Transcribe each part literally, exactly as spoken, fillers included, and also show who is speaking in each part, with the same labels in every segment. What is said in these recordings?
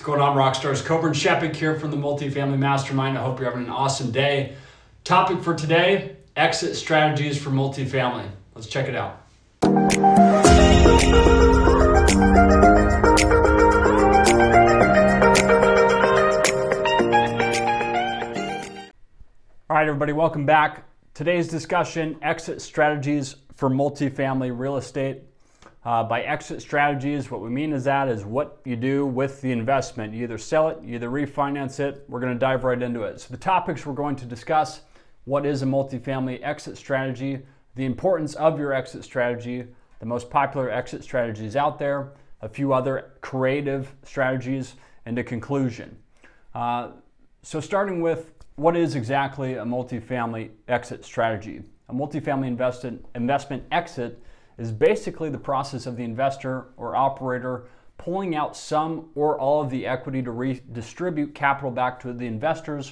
Speaker 1: going on, Rockstars? Coburn Shepik here from the Multifamily Mastermind. I hope you're having an awesome day. Topic for today, exit strategies for multifamily. Let's check it out. All right, everybody, welcome back. Today's discussion, exit strategies for multifamily real estate. Uh, by exit strategies, what we mean is that is what you do with the investment. You either sell it, you either refinance it. We're going to dive right into it. So the topics we're going to discuss: what is a multifamily exit strategy, the importance of your exit strategy, the most popular exit strategies out there, a few other creative strategies, and a conclusion. Uh, so starting with, what is exactly a multifamily exit strategy? A multifamily investment, investment exit is basically the process of the investor or operator pulling out some or all of the equity to redistribute capital back to the investors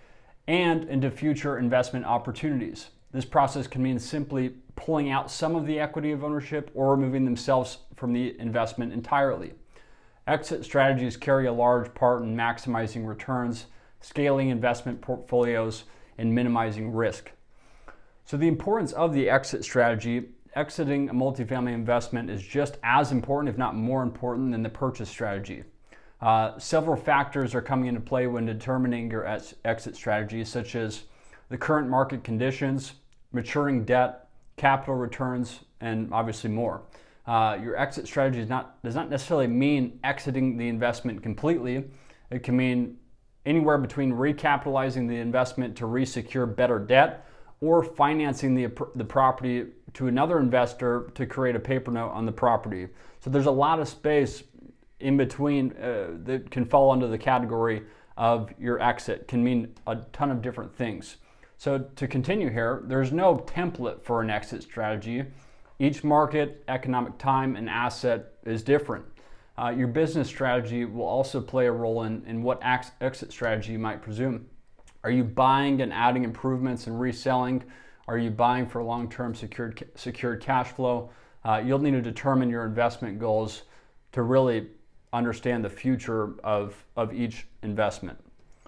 Speaker 1: and into future investment opportunities. This process can mean simply pulling out some of the equity of ownership or removing themselves from the investment entirely. Exit strategies carry a large part in maximizing returns, scaling investment portfolios, and minimizing risk. So the importance of the exit strategy: exiting a multifamily investment is just as important, if not more important, than the purchase strategy. Uh, several factors are coming into play when determining your ex- exit strategy, such as the current market conditions, maturing debt, capital returns, and obviously more. Uh, your exit strategy is not, does not necessarily mean exiting the investment completely. It can mean anywhere between recapitalizing the investment to resecure better debt or financing the, the property to another investor to create a paper note on the property. So there's a lot of space in between uh, that can fall under the category of your exit. Can mean a ton of different things. So to continue here, there's no template for an exit strategy. Each market, economic time, and asset is different. Uh, your business strategy will also play a role in, in what ex- exit strategy you might presume. Are you buying and adding improvements and reselling? Are you buying for long-term secured secured cash flow? Uh, you'll need to determine your investment goals to really understand the future of, of each investment.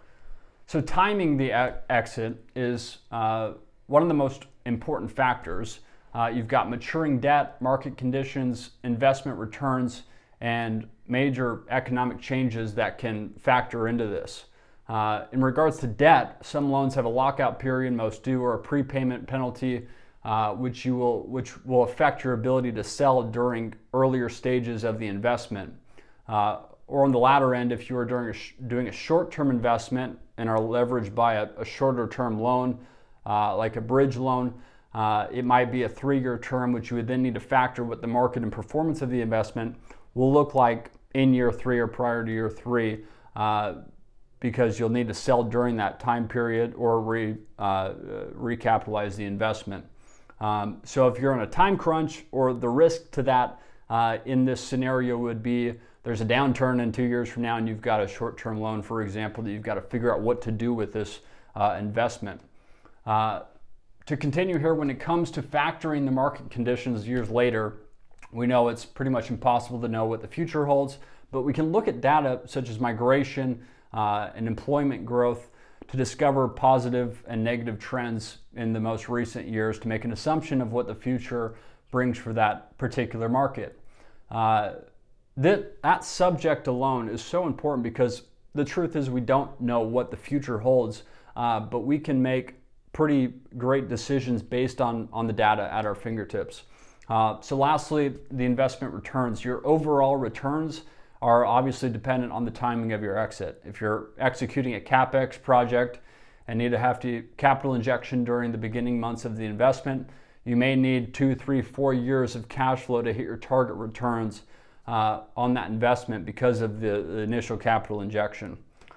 Speaker 1: So timing the e- exit is uh, one of the most important factors. Uh, you've got maturing debt, market conditions, investment returns, and major economic changes that can factor into this. Uh, in regards to debt, some loans have a lockout period, most do, or a prepayment penalty, uh, which you will which will affect your ability to sell during earlier stages of the investment. Uh, or on the latter end, if you are doing a, sh- doing a short-term investment and are leveraged by a, a shorter-term loan, uh, like a bridge loan, uh, it might be a three-year term, which you would then need to factor what the market and performance of the investment will look like in year three or prior to year three. Uh, because you'll need to sell during that time period or re, uh, recapitalize the investment. Um, so if you're on a time crunch, or the risk to that uh, in this scenario would be there's a downturn in two years from now and you've got a short-term loan, for example, that you've got to figure out what to do with this uh, investment. Uh, to continue here, when it comes to factoring the market conditions years later, we know it's pretty much impossible to know what the future holds, but we can look at data such as migration, Uh, and employment growth to discover positive and negative trends in the most recent years to make an assumption of what the future brings for that particular market. Uh, that, that subject alone is so important because the truth is we don't know what the future holds, uh, but we can make pretty great decisions based on, on the data at our fingertips. Uh, so lastly, the investment returns. Your overall returns are obviously dependent on the timing of your exit. If you're executing a CapEx project and need to have to capital injection during the beginning months of the investment, you may need two, three, four years of cash flow to hit your target returns uh, on that investment because of the, the initial capital injection.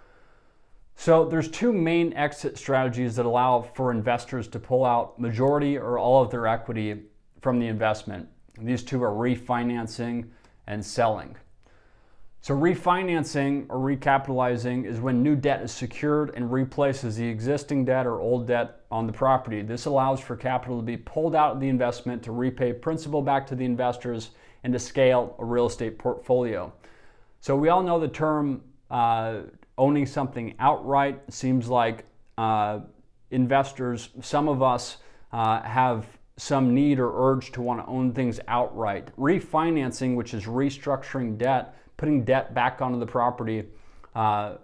Speaker 1: So there's two main exit strategies that allow for investors to pull out majority or all of their equity from the investment. These two are refinancing and selling. So refinancing or recapitalizing is when new debt is secured and replaces the existing debt or old debt on the property. This allows for capital to be pulled out of the investment to repay principal back to the investors and to scale a real estate portfolio. So we all know the term uh, owning something outright. It seems like uh, investors, some of us uh, have some need or urge to want to own things outright. Refinancing, which is restructuring debt, putting debt back onto the property, uh,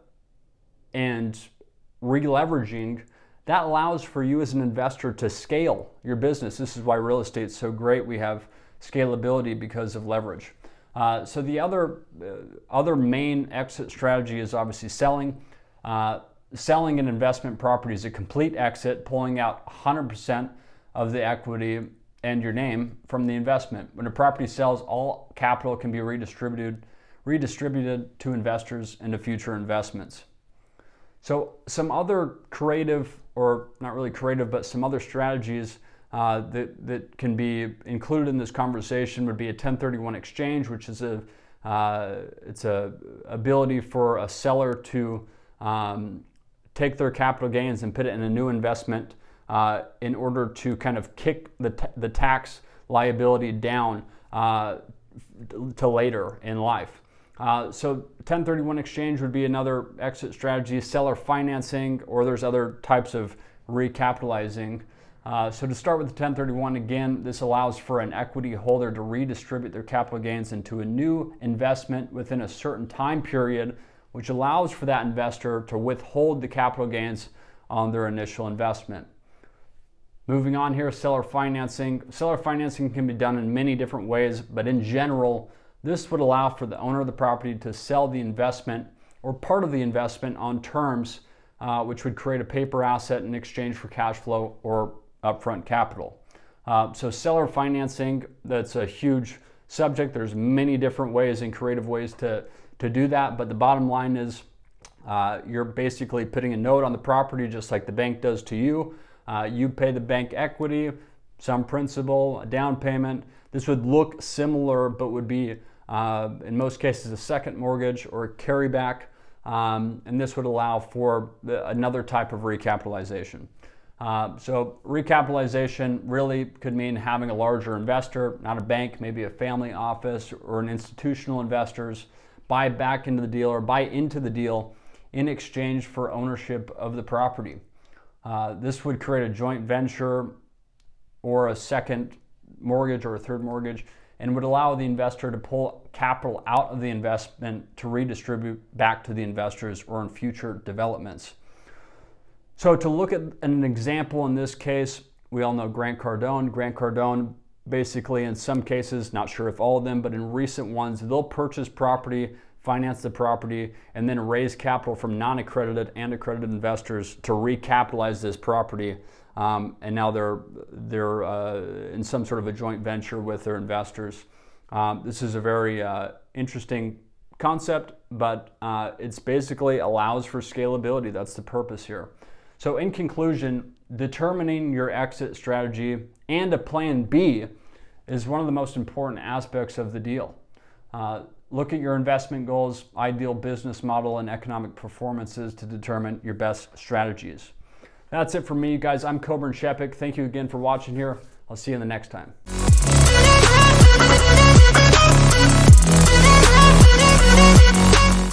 Speaker 1: and re-leveraging, that allows for you as an investor to scale your business. This is why real estate is so great. We have scalability because of leverage. Uh, so the other uh, other main exit strategy is obviously selling. Uh, selling an investment property is a complete exit, pulling out one hundred percent of the equity and your name from the investment. When a property sells, all capital can be redistributed, redistributed to investors and to future investments. So some other creative, or not really creative, but some other strategies uh, that, that can be included in this conversation would be a ten thirty-one exchange, which is a uh, it's a ability for a seller to um, take their capital gains and put it in a new investment uh, in order to kind of kick the, t- the tax liability down uh, to later in life. Uh, so ten thirty-one exchange would be another exit strategy, seller financing, or there's other types of recapitalizing. Uh, so to start with the ten thirty-one, again, this allows for an equity holder to redistribute their capital gains into a new investment within a certain time period, which allows for that investor to withhold the capital gains on their initial investment. Moving on here, seller financing. Seller financing can be done in many different ways, but in general, this would allow for the owner of the property to sell the investment or part of the investment on terms uh, which would create a paper asset in exchange for cash flow or upfront capital. Uh, so seller financing, that's a huge subject. There's many different ways and creative ways to, to do that, but the bottom line is uh, you're basically putting a note on the property just like the bank does to you. Uh, you pay the bank equity, some principal, a down payment. This would look similar, but would be, uh, in most cases, a second mortgage or a carryback, um, and this would allow for the, another type of recapitalization. Uh, so recapitalization really could mean having a larger investor, not a bank, maybe a family office or an institutional investors, buy back into the deal or buy into the deal in exchange for ownership of the property. Uh, this would create a joint venture or a second mortgage or a third mortgage, and would allow the investor to pull capital out of the investment to redistribute back to the investors or in future developments. So to look at an example in this case, we all know Grant Cardone. Grant Cardone basically, in some cases, not sure if all of them, but in recent ones, they'll purchase property, finance the property, and then raise capital from non-accredited and accredited investors to recapitalize this property. Um, and now they're they're uh, in some sort of a joint venture with their investors. Um, this is a very uh, interesting concept, but uh, it's basically allows for scalability. That's the purpose here. So in conclusion, determining your exit strategy and a plan B is one of the most important aspects of the deal. Uh, look at your investment goals, ideal business model, and economic performances to determine your best strategies. That's it for me, guys. I'm Coburn Shepik. Thank you again for watching here. I'll see you in the next time.